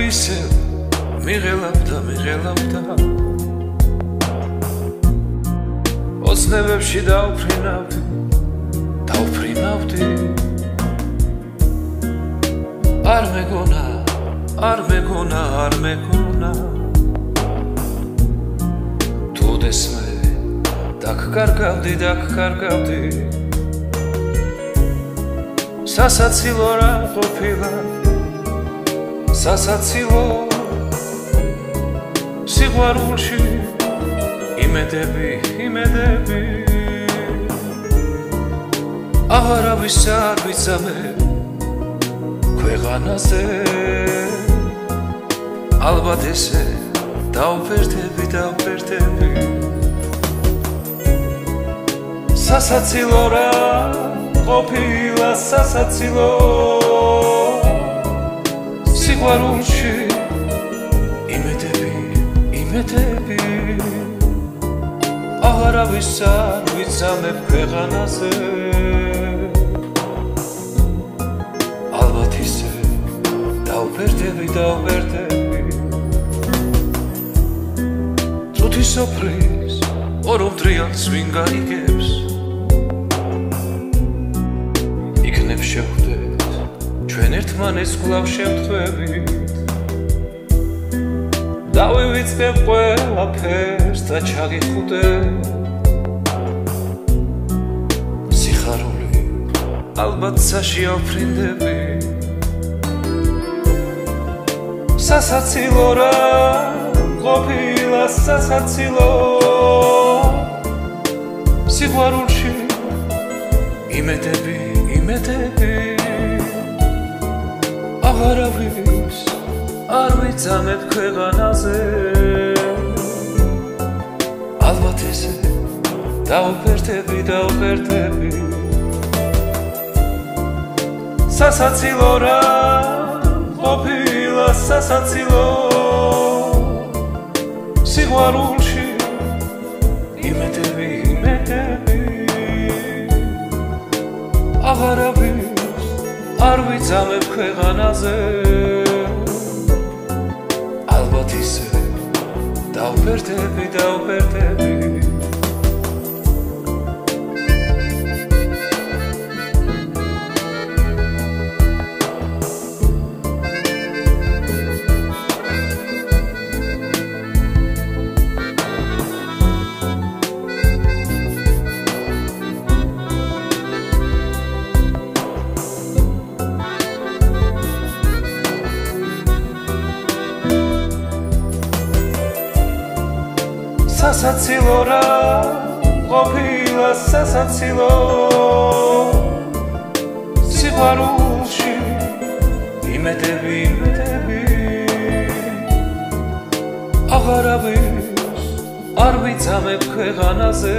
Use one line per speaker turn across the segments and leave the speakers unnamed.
ისე მიღელავდა ოცნებებში დავფრინავდი არ მეგონა თუდეს მე დაგკარგავდი სასაცილო რა ყოფილა სასაცილო სიყვარულში იმედები აღარავის არ ვიცამე ქვეყანაზე ალბათ ესე დავფერდები სასაცილო რა ყოფილა სასაცილო სიყვარულში იმედები აღარავის არ ვიცამებ ქვეყანაზე ალბათ ისე დავფერდები წუთი სოფრის ორობდრიალს ვინ გაიგებს იქნებ შევხვდეთ ჩვენ ერთმანეთს კვლავ შემთხვევით დავივიწყებ ყველაფერს და ჩაგიხუტებ სიხარული ალბათ საშიავფრინდები სასაცილო რა ყოფილა სასაცილო სიყვარულში იმედები აღარავის არ ვიცამებ ქვეყანაზე ალბათ ესე დავფერდები სასაცილო რა ყოფილა სასაცილო სიყვარულში იმედები აღარავის არ ვიცამებ ქვეყანაზე ალბათ ისე დავფერდები სასაცილო რა ყოფილა სასაცილო სიყვარულში იმედები აღარავის არ ვიცამებ ქვეყანაზე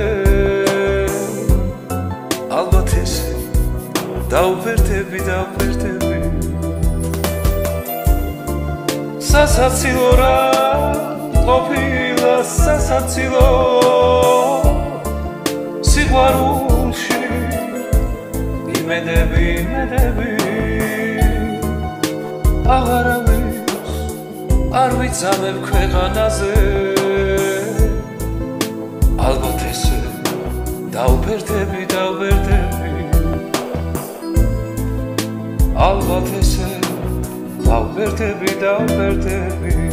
ალბათ ესე დავფერდები სასაცილო რა ყოფილა სასაცილო სიყვარულში იმედები აღარავის არ ვიცამებ ქვეყანაზე ალბათ ესე დავფერდები ალბათ ესე დავფერდები